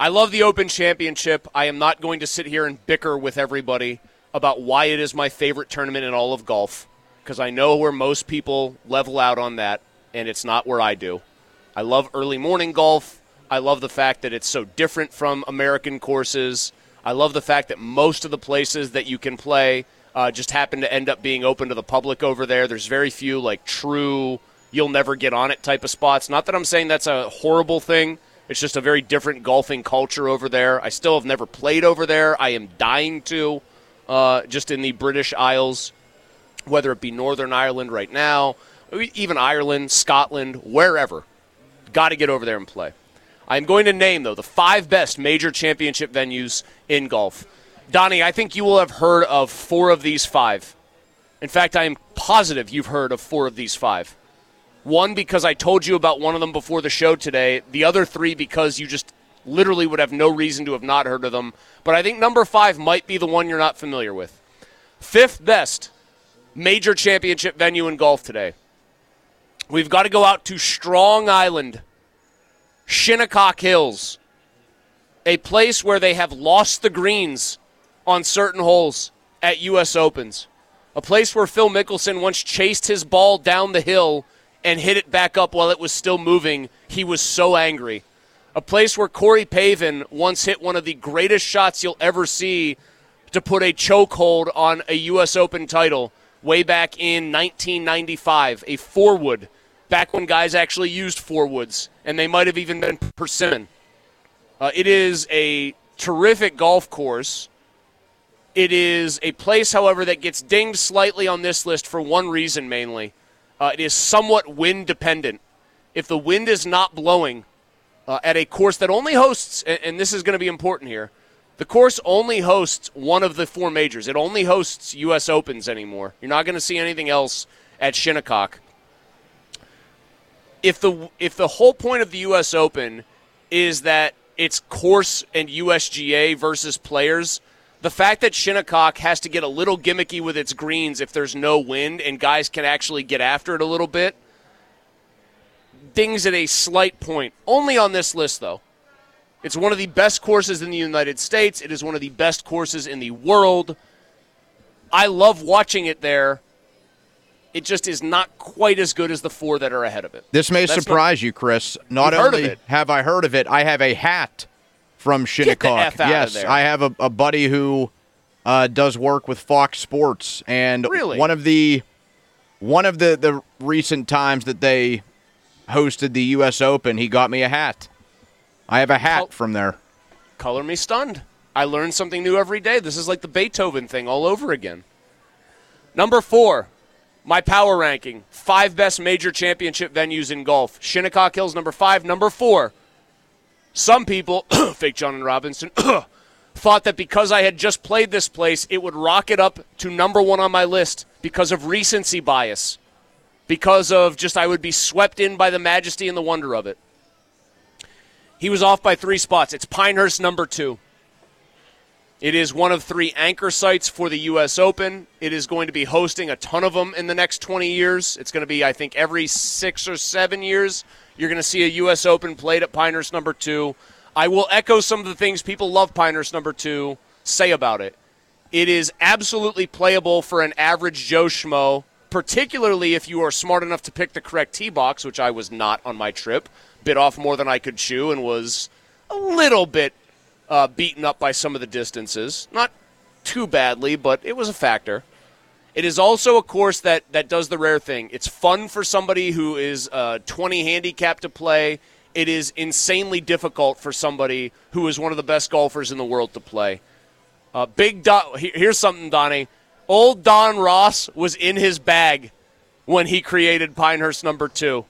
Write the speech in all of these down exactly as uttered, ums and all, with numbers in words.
I love the Open Championship. I am not going to sit here and bicker with everybody about why it is my favorite tournament in all of golf, because I know where most people level out on that, and it's not where I do. I love early morning golf. I love the fact that it's so different from American courses. I love the fact that most of the places that you can play uh, just happen to end up being open to the public over there. There's very few, like, true you'll never get on it type of spots. Not that I'm saying that's a horrible thing. It's just a very different golfing culture over there. I still have never played over there. I am dying to, uh, just in the British Isles, whether it be Northern Ireland right now, even Ireland, Scotland, wherever. Got to get over there and play. I'm going to name, though, the five best major championship venues in golf. Donnie, I think you will have heard of four of these five. In fact, I am positive you've heard of four of these five. One, because I told you about one of them before the show today. The other three, because you just literally would have no reason to have not heard of them. But I think number five might be the one you're not familiar with. Fifth best major championship venue in golf today. We've got to go out to Strong Island, Shinnecock Hills, a place where they have lost the greens on certain holes at U S Opens, a place where Phil Mickelson once chased his ball down the hill and hit it back up while it was still moving. He was so angry. A place where Corey Pavin once hit one of the greatest shots you'll ever see to put a chokehold on a U S Open title way back in nineteen ninety-five, a four-wood, back when guys actually used four-woods, and they might have even been persimmon. Uh, it is a terrific golf course. It is a place, however, that gets dinged slightly on this list for one reason mainly. Uh, it is somewhat wind-dependent. If the wind is not blowing uh, at a course that only hosts, and, and this is going to be important here, the course only hosts one of the four majors. It only hosts U S Opens anymore. You're not going to see anything else at Shinnecock. If the if the whole point of the U S Open is that it's course and U S G A versus players, the fact that Shinnecock has to get a little gimmicky with its greens if there's no wind and guys can actually get after it a little bit dings at a slight point. Only on this list, though. It's one of the best courses in the United States. It is one of the best courses in the world. I love watching it there. It just is not quite as good as the four that are ahead of it. This may That's surprise not, you, Chris. Not heard only of it. have I heard of it, I have a hat from Shinnecock. Get the F out yes, of there. I have a, a buddy who uh, does work with Fox Sports, and really? one of the one of the, the recent times that they hosted the U S Open, he got me a hat. I have a hat Col- from there. Color me stunned. I learn something new every day. This is like the Beethoven thing all over again. Number four, my power ranking. Five best major championship venues in golf. Shinnecock Hills, number five. Number four, some people, fake John and Robinson, thought that because I had just played this place, it would rocket up to number one on my list because of recency bias. Because of just I would be swept in by the majesty and the wonder of it. He was off by three spots. It's Pinehurst number two. It is one of three anchor sites for the U S Open. It is going to be hosting a ton of them in the next twenty years. It's going to be, I think, every six or seven years, you're going to see a U S Open played at Pinehurst number two. I will echo some of the things people love Pinehurst number two say about it. It is absolutely playable for an average Joe Schmo, particularly if you are smart enough to pick the correct tee box, which I was not on my trip. Bit off more than I could chew and was a little bit uh, beaten up by some of the distances. Not too badly, but it was a factor. It is also a course that, that does the rare thing. It's fun for somebody who is uh, twenty handicap to play. It is insanely difficult for somebody who is one of the best golfers in the world to play. Uh, big Don, here's something, Donnie. Old Don Ross was in his bag when he created Pinehurst number two.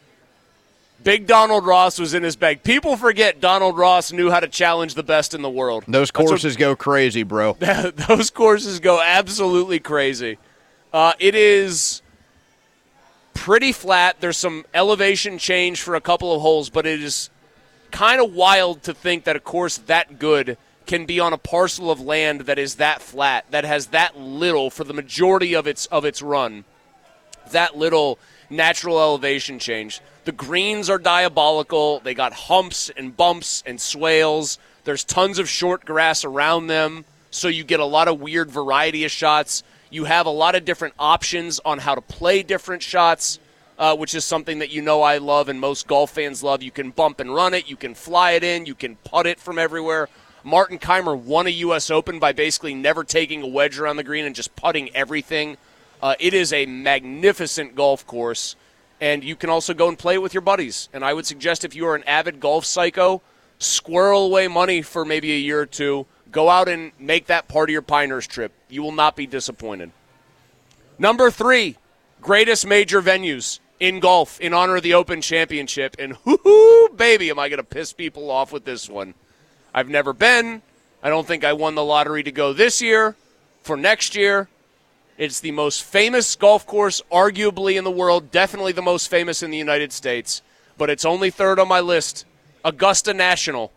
Big Donald Ross was in his bag. People forget Donald Ross knew how to challenge the best in the world. Those courses what, go crazy, bro. Those courses go absolutely crazy. Uh, it is pretty flat. There's some elevation change for a couple of holes, but it is kind of wild to think that a course that good can be on a parcel of land that is that flat, that has that little, for the majority of its of its run, that little natural elevation change. The greens are diabolical. They got humps and bumps and swales. There's tons of short grass around them, so you get a lot of weird variety of shots. You have a lot of different options on how to play different shots, uh, which is something that you know I love and most golf fans love. You can bump and run it. You can fly it in. You can putt it from everywhere. Martin Kaymer won a U S Open by basically never taking a wedge around the green and just putting everything. Uh, it is a magnificent golf course, and you can also go and play it with your buddies. And I would suggest if you are an avid golf psycho, squirrel away money for maybe a year or two. Go out and make that part of your Pinehurst trip. You will not be disappointed. Number three, greatest major venues in golf in honor of the Open Championship. And whoo-hoo, baby, am I going to piss people off with this one. I've never been. I don't think I won the lottery to go this year. For next year, it's the most famous golf course arguably in the world, definitely the most famous in the United States, but it's only third on my list, Augusta National.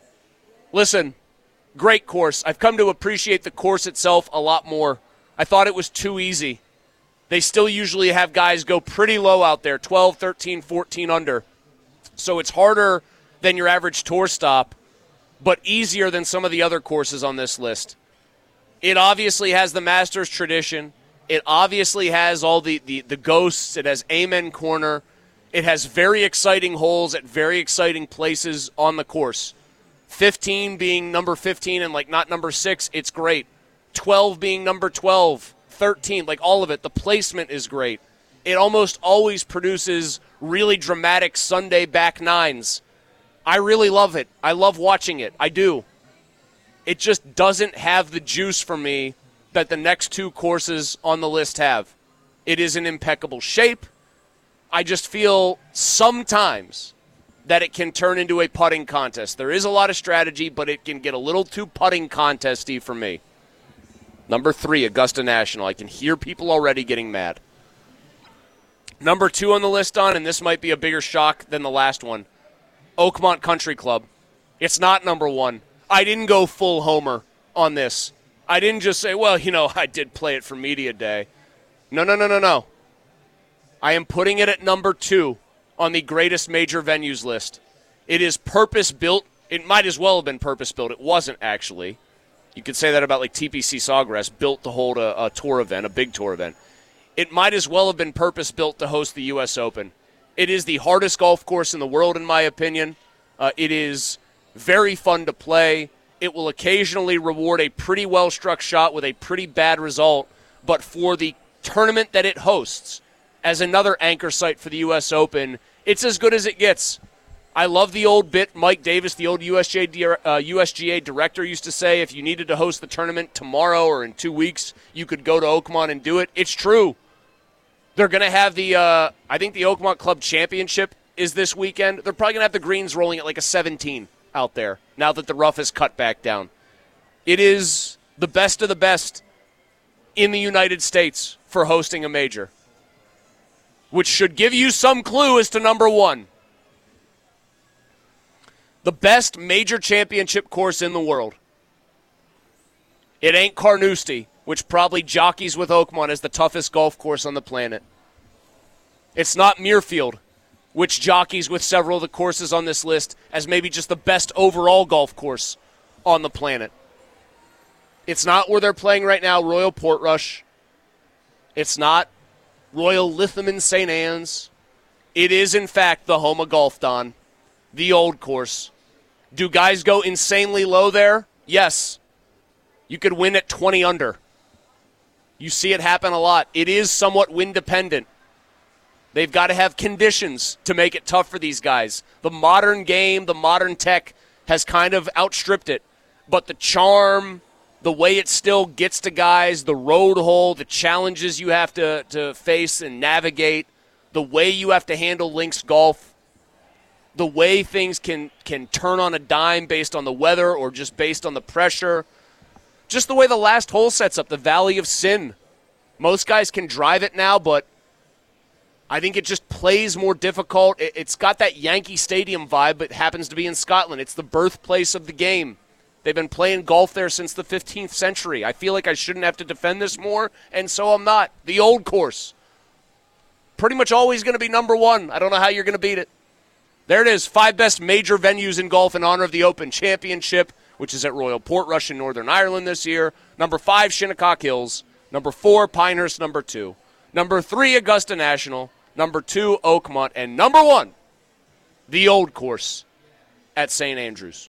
Listen, great course. I've come to appreciate the course itself a lot more. I thought it was too easy. They still usually have guys go pretty low out there, twelve, thirteen, fourteen under. So it's harder than your average tour stop, but easier than some of the other courses on this list. It obviously has the Masters tradition. It obviously has all the, the, the ghosts. It has Amen Corner. It has very exciting holes at very exciting places on the course. fifteen being number fifteen and, like, not number six, it's great. twelve being number twelve, thirteen, like all of it. The placement is great. It almost always produces really dramatic Sunday back nines. I really love it. I love watching it. I do. It just doesn't have the juice for me that the next two courses on the list have. It is in impeccable shape. I just feel sometimes that it can turn into a putting contest. There is a lot of strategy, but it can get a little too putting contesty for me. Number three, Augusta National. I can hear people already getting mad. Number two on the list, on, and this might be a bigger shock than the last one, Oakmont Country Club. It's not number one. I didn't go full homer on this. I didn't just say, well, you know, I did play it for media day. No, no, no, no, no. I am putting it at number two on the greatest major venues list. It is purpose-built. It might as well have been purpose-built. It wasn't, actually. You could say that about, like, T P C Sawgrass, built to hold a, a tour event, a big tour event. It might as well have been purpose-built to host the U S Open. It is the hardest golf course in the world, in my opinion. Uh, it is very fun to play. It will occasionally reward a pretty well-struck shot with a pretty bad result, but for the tournament that it hosts, as another anchor site for the U S Open, it's as good as it gets. I love the old bit Mike Davis, the old U S G A, uh, U S G A director, used to say if you needed to host the tournament tomorrow or in two weeks, you could go to Oakmont and do it. It's true. They're going to have the, uh, I think the Oakmont Club Championship is this weekend. They're probably going to have the greens rolling at like a seventeen out there now that the rough is cut back down. It is the best of the best in the United States for hosting a major, which should give you some clue as to number one. The best major championship course in the world. It ain't Carnoustie, which probably jockeys with Oakmont as the toughest golf course on the planet. It's not Muirfield, which jockeys with several of the courses on this list as maybe just the best overall golf course on the planet. It's not where they're playing right now, Royal Portrush. It's not Royal Lytham Saint Anne's. It is, in fact, the home of Golf Don, the old course. Do guys go insanely low there? Yes. You could win at twenty under. You see it happen a lot. It is somewhat wind dependent. They've got to have conditions to make it tough for these guys. The modern game, the modern tech has kind of outstripped it. But the charm, the way it still gets to guys, the road hole, the challenges you have to, to face and navigate, the way you have to handle links golf, the way things can, can turn on a dime based on the weather or just based on the pressure. Just the way the last hole sets up, the Valley of Sin. Most guys can drive it now, but I think it just plays more difficult. It's got that Yankee Stadium vibe, but happens to be in Scotland. It's the birthplace of the game. They've been playing golf there since the fifteenth century. I feel like I shouldn't have to defend this more, and so I'm not. The old course. pretty much always going to be number one. I don't know how you're going to beat it. There it is, five best major venues in golf in honor of the Open Championship, which is at Royal Portrush in Northern Ireland this year. Number five, Shinnecock Hills. Number four, Pinehurst, number two. Number three, Augusta National. Number two, Oakmont. And number one, the Old Course at Saint Andrews.